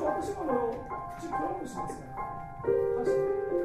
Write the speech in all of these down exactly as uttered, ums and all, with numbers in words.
応私もあの口クローズしますから貸して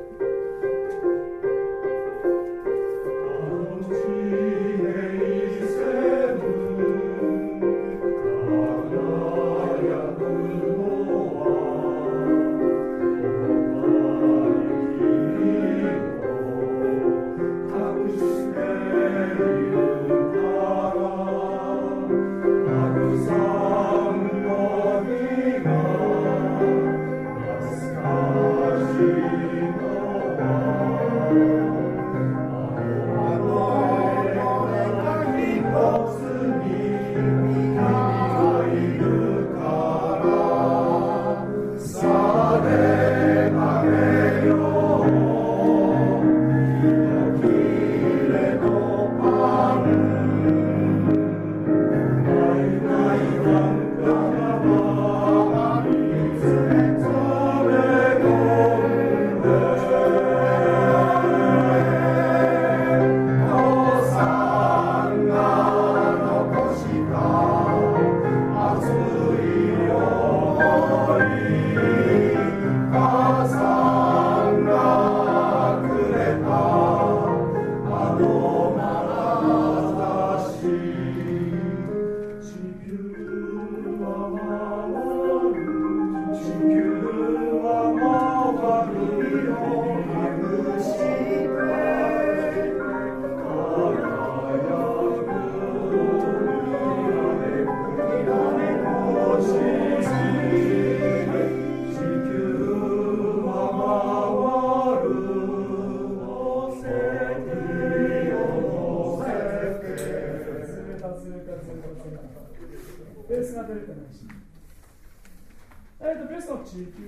ベースが出れてないし、えーとベースの地球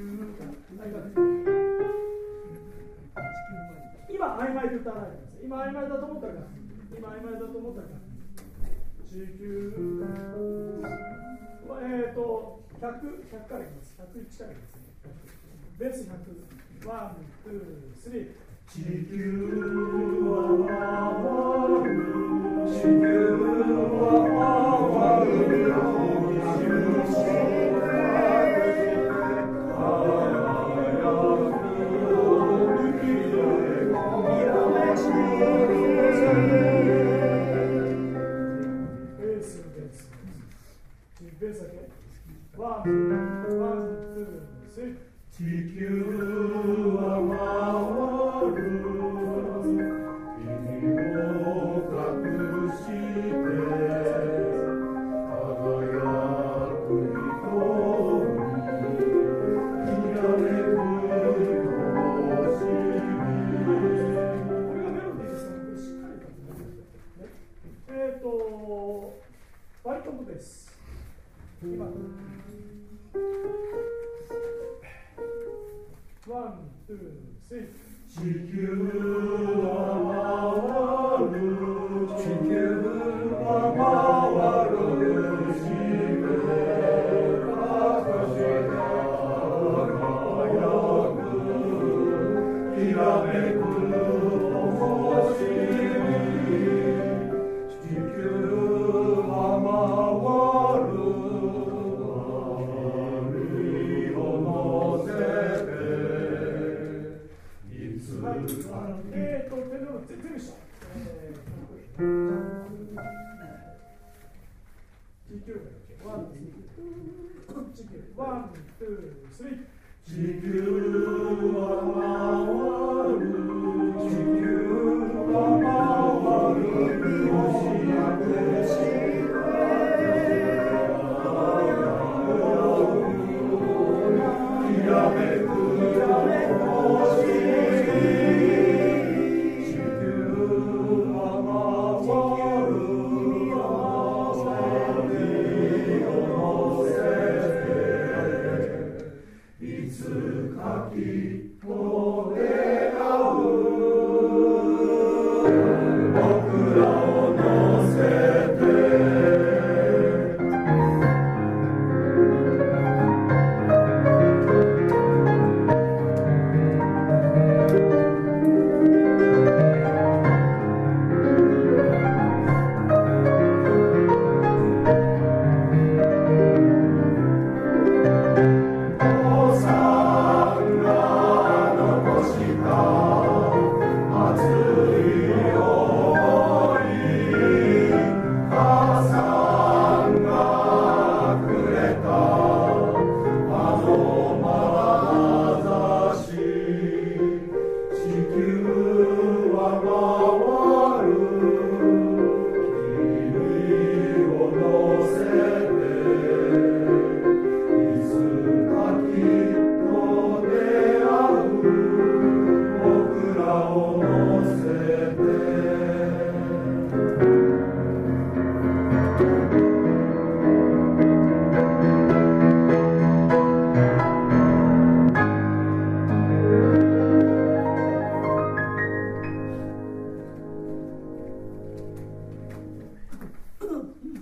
今曖昧で歌わないでください。今曖昧だと思ったら今曖昧だと思ったら地球えーとひゃく、ひゃくからいきます。ひゃくいちからいきますね。ベースひゃく、ワン、ツー、スリー。地球は回る、地球は回るよ。ベースだけ。ワン、ワン、ツー、スリー。地球は回る。君を隠して輝く瞳きらめく星。これがメロディーですから、これしっかりとね。えっと、バイトムです。今ワン、ツー、スリー。地球は回る、地球は回る、しめかかし輝く、きらめく星。地球は回る。えーと、全部全部した。ワン、ツー、スリー。地球は回る。